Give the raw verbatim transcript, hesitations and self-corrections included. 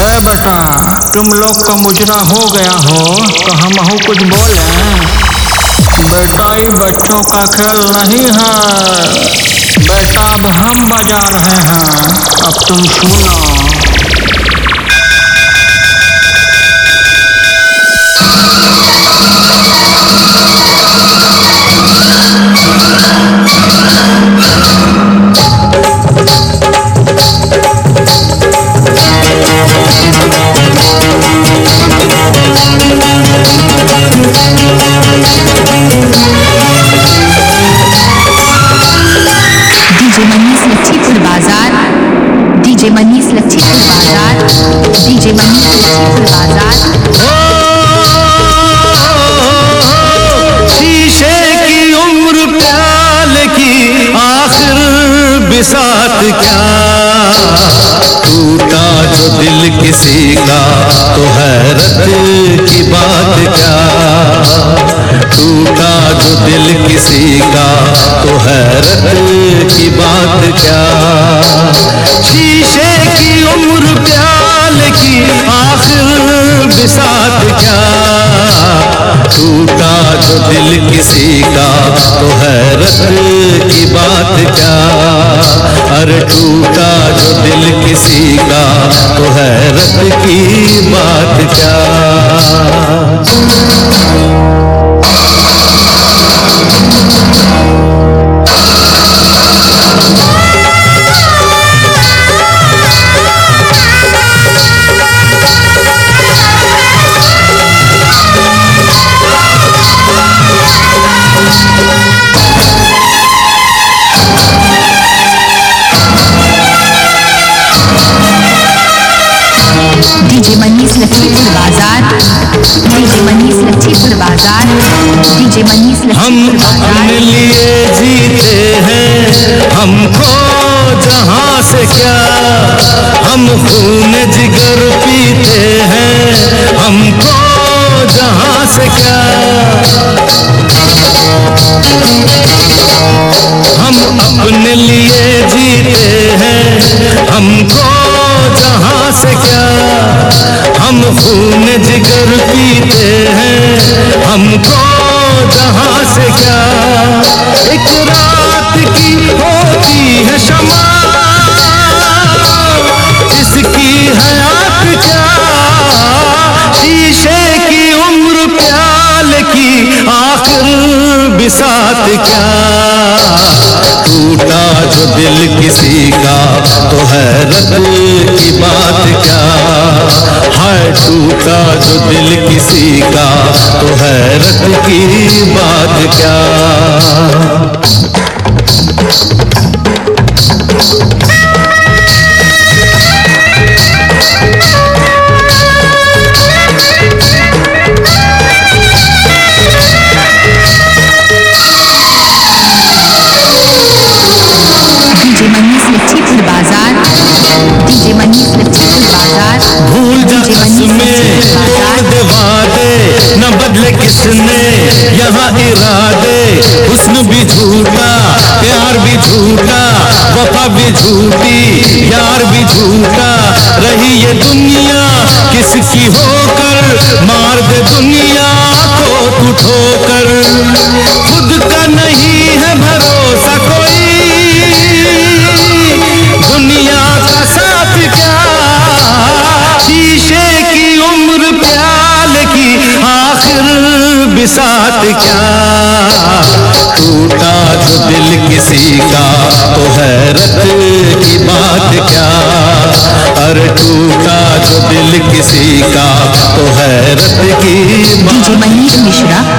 अरे बेटा, तुम लोग का मुजरा हो गया हो तो हम हो कुछ बोले। बेटा ये बच्चों का खेल नहीं है बेटा, अब हम बजा रहे हैं, अब तुम सुनो। डीजे मनीष लच्छीपुर बाजार, डीजे मनीष लच्छीपुर बाजार, डीजे मनीष लच्छीपुर बाजार। शीशे की उम्र प्याल की आखिर बिसात क्या, टूटा जो दिल किसी का तो हैरत की बात क्या, टूटा जो दिल किसी का तो हैरत की बात क्या। शीशे की उम्र प्याल की आखिर बिसात क्या, टूटा जो दिल किसी का तो हैरत की बात क्या, अरे टूटा जो दिल किसी का तो हैरत की बात क्या। डीजे मनीष लच्छीपुर बाजार, डीजे मनीष लच्छीपुर बाजार, डीजे मनीष लच्छीपुर बाजार। हम अपने लिए जीते हैं, हमको जहां से क्या, हम खून जिगर पीते हैं, हमको जहां से क्या। हम अपने लिए जीते हैं, हमको जहां से क्या, हम खून जिगर पीते हैं, हमको जहां से क्या। एक रात की होती है शमा, इसकी हयात क्या, शीशे की उम्र प्याल की आखिर बिसात क्या, टूटा जो दिल किसी का तो हैरत की बात क्या, हाय टूटा जो दिल किसी का तो हैरत की बात क्या। डीजे मनीष लच्छीपुर बाजार, डीजे मनीष लच्छीपुर बाजार। भूल जा में तोड़ दे वादे, न बदले किसने यहाँ इरादे, हुस्न भी झूठा प्यार भी झूठा, वफा भी झूठी यार भी झूठा, रही ये दुनिया किसकी होकर, मार दे दुनिया को तू ठोकर, खुद का नहीं है भरोसा कोई, दुनिया का साथ क्या, शीशे की उम्र प्याल की आखिर बिसात क्या, टूटा जो दिल किसी का तो हैरत की बात क्या, अरे टूटा जो दिल किसी का तो हैरत की बात। डीजे मनीष मिश्रा,